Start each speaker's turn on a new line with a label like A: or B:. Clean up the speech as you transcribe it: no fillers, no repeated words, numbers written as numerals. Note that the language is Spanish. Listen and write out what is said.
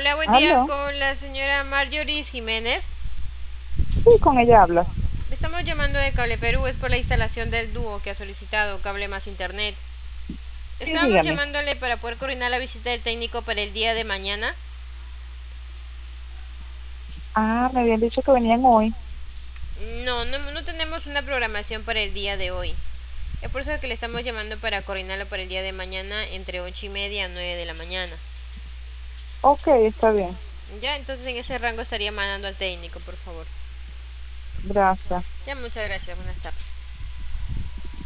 A: Hola, buen día
B: ¿Aló?
A: con la señora Marjorie Jiménez.
B: Sí, con ella hablas.
A: Estamos llamando de Cable Perú, es por la instalación del dúo que ha solicitado Cable más Internet.
B: Sí,
A: Estábamos
B: dígame.
A: llamándole para poder coordinar la visita del técnico para el día de mañana.
B: Ah, me habían dicho que venían hoy.
A: No tenemos una programación para el día de hoy. Es por eso que le estamos llamando para coordinarlo para el día de mañana entre 8:30 a 9 de la mañana.
B: Ok, está bien.
A: Ya, entonces en ese rango estaría mandando al técnico, por favor.
B: Gracias.
A: Ya, muchas gracias, buenas tardes.